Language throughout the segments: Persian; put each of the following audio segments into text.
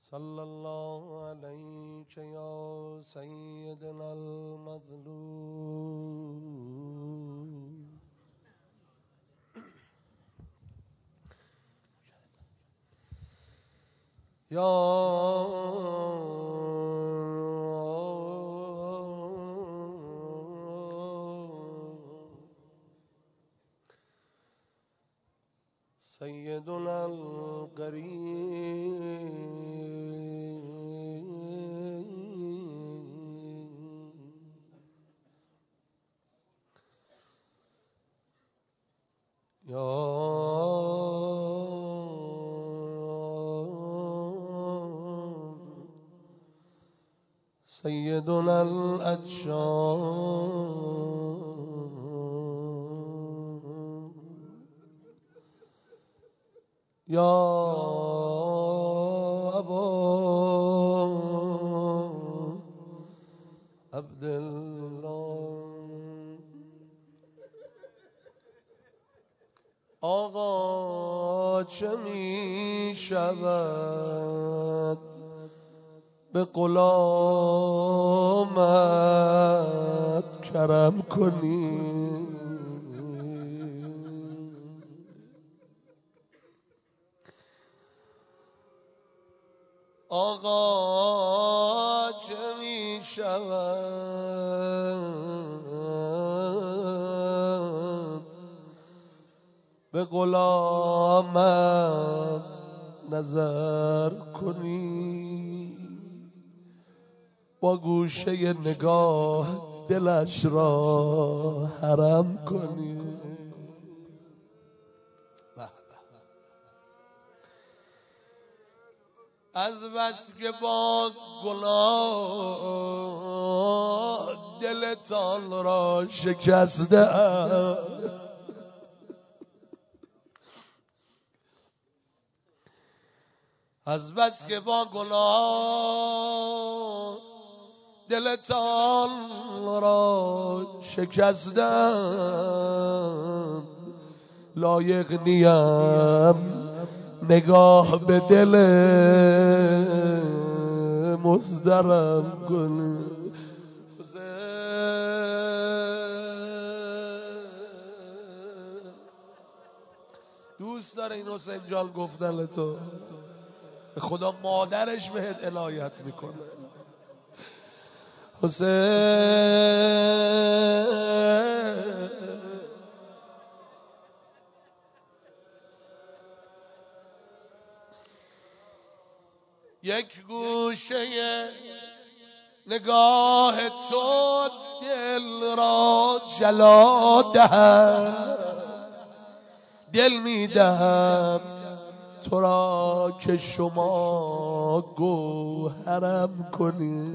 صلى الله عليك يا سيدنا المظلوم يا سيدنا القريب سيدنا الأجشام يا أبا عبد الله آقا چه می شود به غلامت کرم کنی آقا چه می شود به غلامت نظر کنی با گوشه نگاه دلش را حرم کنی از بس که با گناه دلتان را شکسته از بس که با گناه دلتان را شکستم لایق نیم نگاه به دل مزدرم کنی دوست داره این حسین جان گفتن تو به خدا مادرش بهت عنایت میکنه حسین یک گوشه نگاه تو دل را جلا دهد دل میدهم تو را که شما گوهرم کنی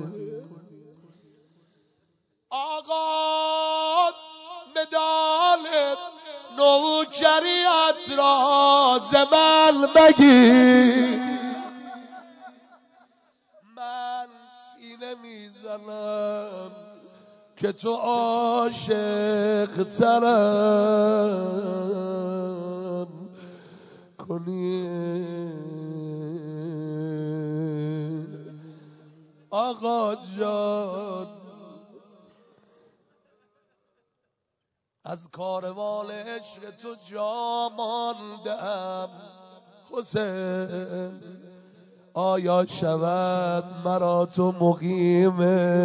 آقا مدال نوکریت را ز من بگیر من سینه میزنم که تو عاشق ترم کنی آقا جان از کاروان عشق تو جا ماندم حسین آیا شود مرا تو مقیم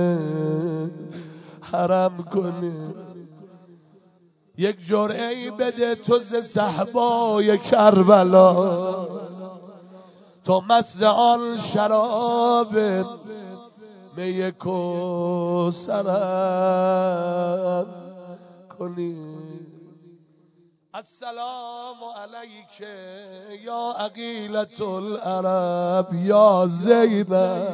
حرم کنی یک جرعه‌ای بده تو ز صحبای کربلا تو مست آن شراب می کوثرم کنی السلام علیک یا عقیلة العرب یا زینب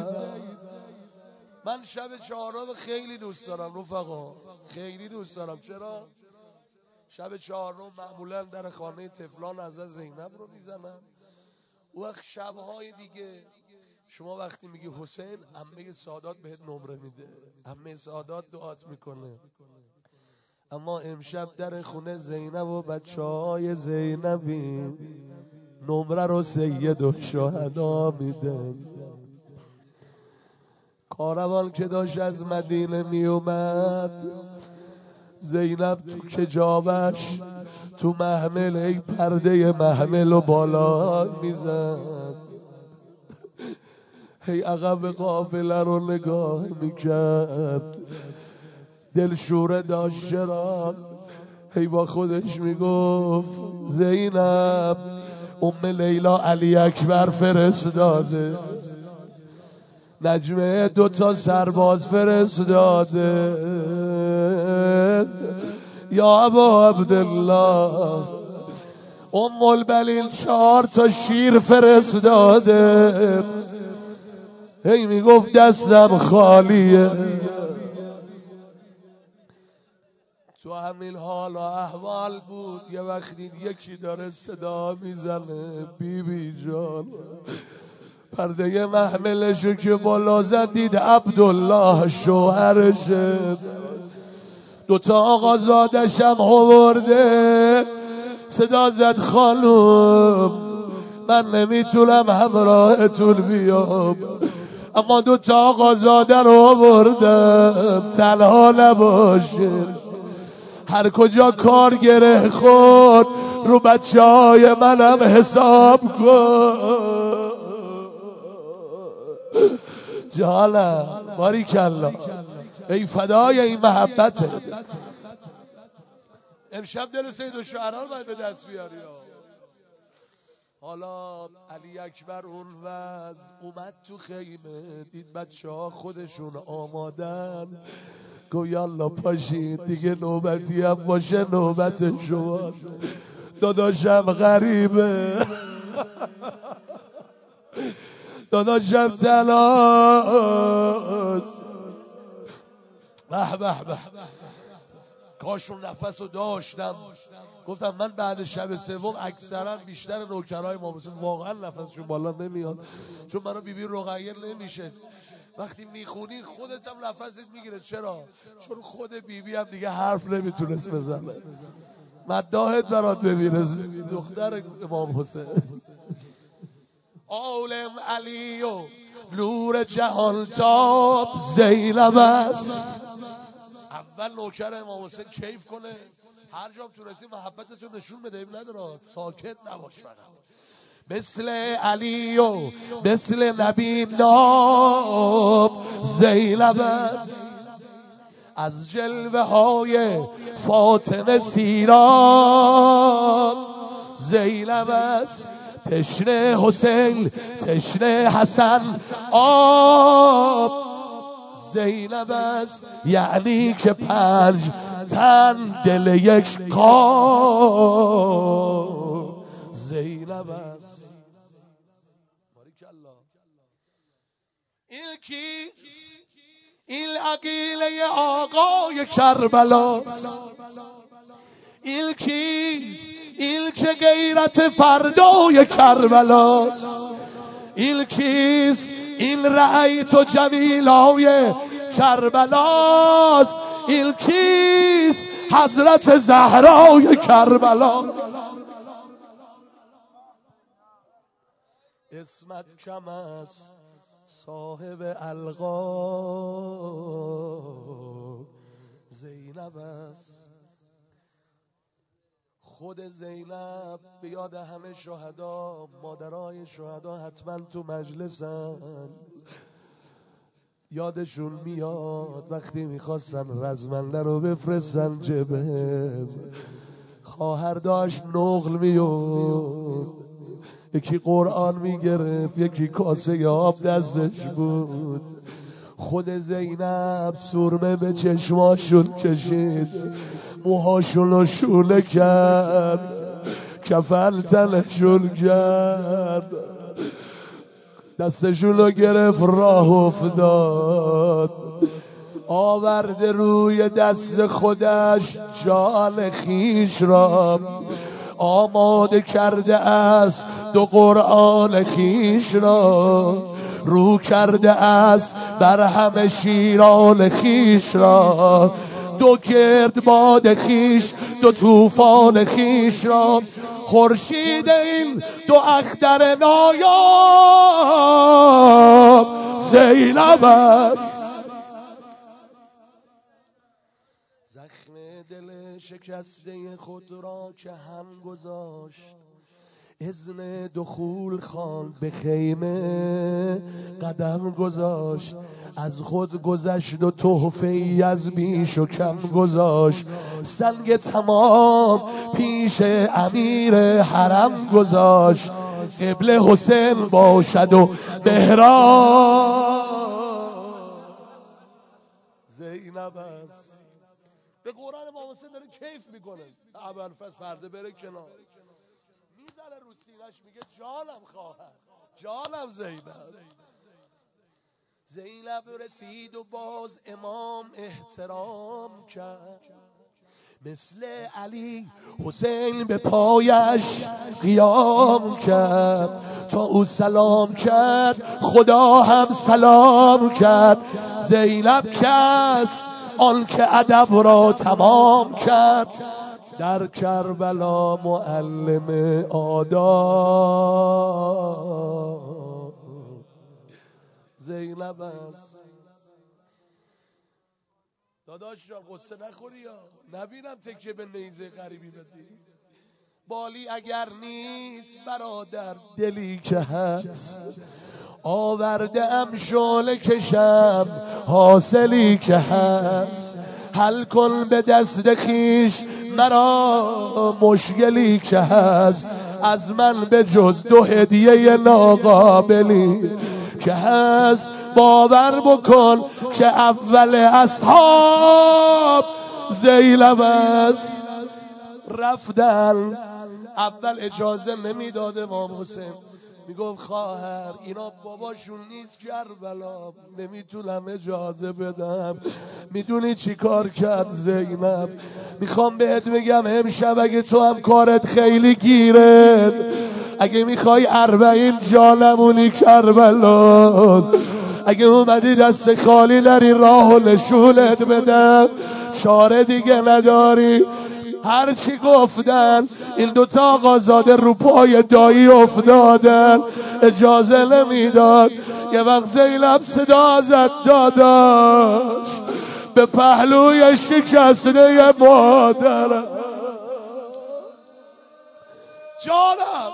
من شب چهارم خیلی دوست دارم رفقا خیلی دوست دارم چرا؟ شب چهارم معمولا در خانه طفلان از زینب رو میزنن وقت شبهای دیگه شما وقتی میگی حسین عمه سادات بهت نمره میده عمه سادات دعات میکنه اما امشب در خونه زینب و بچه‌های زینبی نمره رو سید الشهدا میده کاروان که داشت از مدینه می اومد، زینب تو کجابش تو محمل ای پرده محمل و بالا میزد، هی عقب قافله رو نگاه میکرد، دلشوره داشت چرا، هی با خودش میگفت زینب ام لیلا علی اکبر فرستاده، نجمه 2 سرباز فرستاده، یا ابا عبدالله ام البلیل 4 شیر فرستاده، هی میگفت دستم خالیه. تو همین حال و احوال بود، یه وقتی یکی داره صدا میزنه بی بی جان، پرده محملشو که بالا زد دید عبدالله شوهرشه، 2 آقا زادشم آورده، صدا زد خانم من نمیتونم همراهتون بیام، اما 2 آقا زاده رو آوردم تنها نباشه، هر کجا کار گره خورد رو بچه های منم حساب کن. جانم باریکالله، ای فدای این محبته. امشب دل سید الشعرا رو باید به دست بیاری. حالا علی اکبر اون وز اومد تو خیمه، دید بچه ها خودشون آمادن، گو یالا پاشید دیگه نوبتی هم باشه نوبت شما، داداشم غریبه داداشم تلاست، به به به، کاشون نفس رو داشتم. گفتم من بعد شب سوم اکثرا بیشتر نوکرهای ما واقعا نفسشون بالا نمیاد، چون منو بیبی رقیه نمیشه، وقتی میخونی خودت هم نفست میگیره. چرا؟ چون خود بیبی هم دیگه حرف نمیتونست بزنه، مداحت برات ببینه، دختر امام حسین. عالم علی و نور جهان تاب زینب است. اول نوکر امام حسین کیف کنه، هر جا تونستی محبتتو نشون بده، نداره ساکت نباش فقط. مثل علی و مثل نبی ناب زینب است، از جلوه های فاطمه سیراب زینب است، تشنه حسین تشنه حسن آب زینب است، یعنی که 5 تن دل یک قاب زینب است. این کی؟ این عقیله آقای کربلاست. این کی؟ این که غیرت فردای کربلاست. این کیست؟ این رأیت و جمیلای کربلاست. این کیست؟ حضرت زهرای کربلا. اسمت کم است صاحب القاب زینب است. خود زینب به یاد همه شهدا، مادرای شهدا حتما تو مجلسن، یادشون میاد وقتی میخواستن رزمنده رو بفرستن جبهه، خواهر داشت نقل میاد، یکی قرآن میگرفت، یکی کاسه آب دستش بود. خود زینب سرمه به چشماشون کشید، موهاشون رو شوله کرد، کفن تنشون کرد، دستشون رو گرفت راه افتاد، آورده روی دست خودش جان خیش را، آماده کرده است 2 قرآن خیش را، رو کرده است بر همه شیران خیش را، 2 گردباد خیش 2 طوفان خیش را، خورشید این 2 اختر نایاب زینب است. زخم دل شکسته خود را که هم گذاشت، اذن دخول خواند به خیمه قدم گذاشت. از خود گذشت و تحفه ای از بیش و کم گذاشت، سنگ تمام پیش امیر حرم گذاشت. قبله حسین باشد و مهراب زینب است. به قرآن امام حسین داره کیف میکنه. ابوالفضل پرده بره کنار، میزنه رو سینه‌اش میگه جانم خواهر، جانم زینب. زینب رسید و باز امام احترام کرد، مثل علی حسین به پایش قیام کرد. تا او سلام کرد خدا هم سلام کرد. زینب کس آن که ادب را تمام کرد، در کربلا معلم آداب زینب است. داداش جان قصه نخوری یا نبینم تکیه به نیزه غریبی بدی. بالی اگر نیست برادر دلی که هست، آورده ام شعله کشم حاصلی که هست. حل کن به دست خیش مرا مشکلی که هست، از من به جز دو هدیه ناقابلی که هست. باور بکن که اول اصحاب زینب است. رفتن اول اجازه نمیداد امام حسین، میگفت خواهر اینا باباشون نیست کربلا، نمیتونم اجازه بدم. میدونی چی کار کرد زینب؟ میخوام بهت بگم امشب اگه تو هم کارت خیلی گیره، اگه میخوای 40 جا نمونی کربلا، اگه اومدی دست خالی نری راهو نشونت بدم، چاره دیگه نداری. هرچی گفتن این دوتا آقازاده رو پای دایی افتادن، اجازه نمیداد. یه وقت زینب صدا زد داداش به پهلوی شکسته مادرم، جانم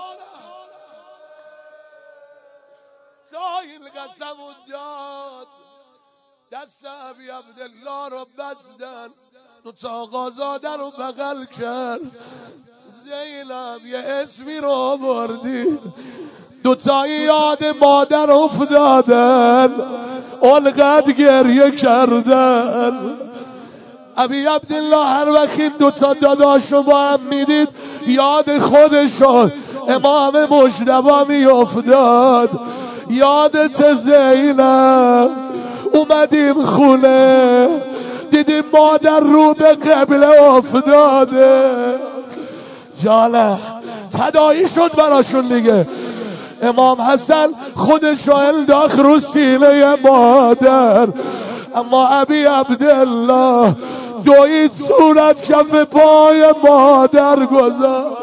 جای قسم و داد. دست ابی عبدالله رو بستن، دوتا آقازاده رو بغل کرد. زینب یه اسمی رو آوردی، دوتا یاد مادر افتادن، اونقدر گریه کردن. ابی عبدالله هر وقت این دوتا داداشو با هم میدید یاد خودشو امام مجتبی می افتاد. یادت زینب اومدیم خونه دیدیم مادر رو به قبله افتاده، جاله تداعی شد براشون دیگه. امام حسن خودشو انداخت رو سینه مادر، اما ابی عبدالله دوید صورت کف پای مادر گذاشت.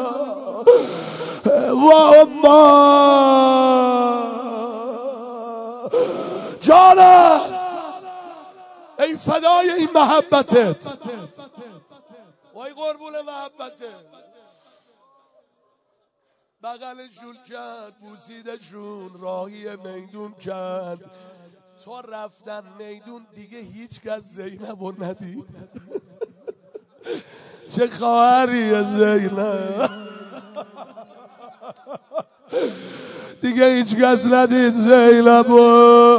و اما جانم ای فدای این محبتت، وای قربون محبتت. بغلشون کرد، بوسیدشون، راهی میدون کرد. تا رفتن میدون دیگه هیچ کس زینبو ندید. چه خواهریه زینب، دیگه هیچ کس ندید زینبو.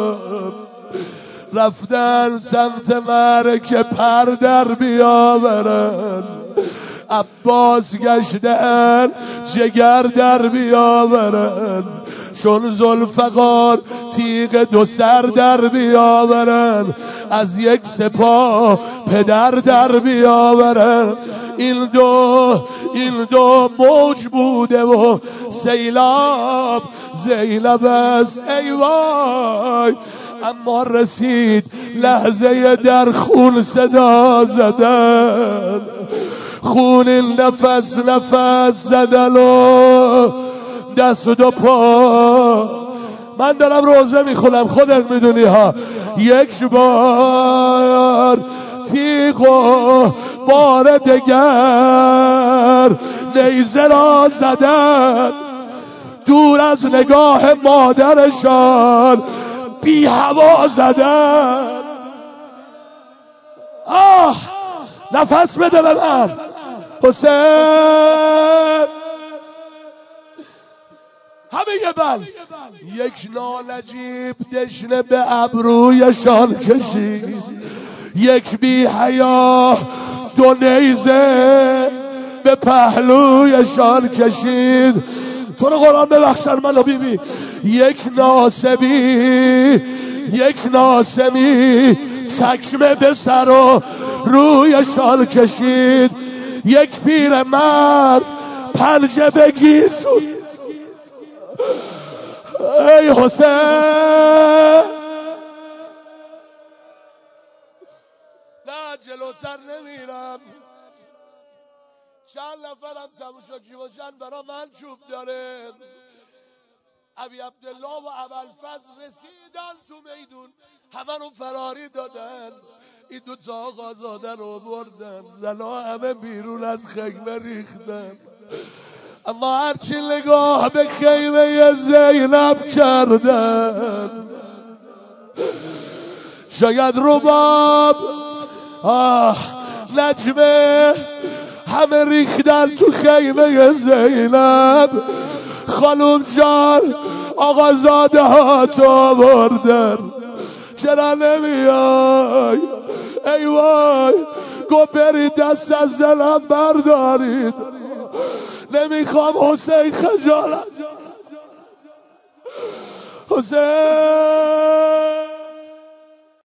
رفتن سمت معرکه پر در بیاورن، عباس گشتن جگر در بیاورن، چون ذوالفقار تیغ دو سر در بیاورن، از یک سپاه پدر در بیاورن. این دو موج بوده و سیلاب زینب است ای وای. اما رسید لحظه در خون صدا زدن، خون نفس نفس زدن و دست و پا من دارم روزه میخونم خودت میدونی ها. یک بار تیغ و بار دگر نیزه را زدن، دور از نگاه مادرشان بی هوا زدن. نفس بده به من حسین. همه یه بل یک نالجیب دشنه به ابرویشان کشید، یک بی حیا دو نیزه به پهلویشان کشید. تو رو قرآن ببخشن منو بیبی. یک ناسمی چکمه به سر و رویشان کشید، یک پیرمرد پنجه به گیسو. ای حسین نه جلوتر نمیرم، چند نفرم تماشاچی باشن برا من چوب داره. ابی عبدالله و ابوالفضل رسیدن تو میدون، همه رو فراری دادن. این دو تا آقازاده رو بردن، زنا همه بیرون از خیمه ریختن. اما هرچی نگاه به خیمه زینب کردن، شاید رباب نجمه همه ریختن تو خیمه زینب. خانوم جان آقازاده ها تو بردن، چرا نمیای؟ ای وای گو برید دست از دلم بردارید، نمیخوام حسین خجالت. حسین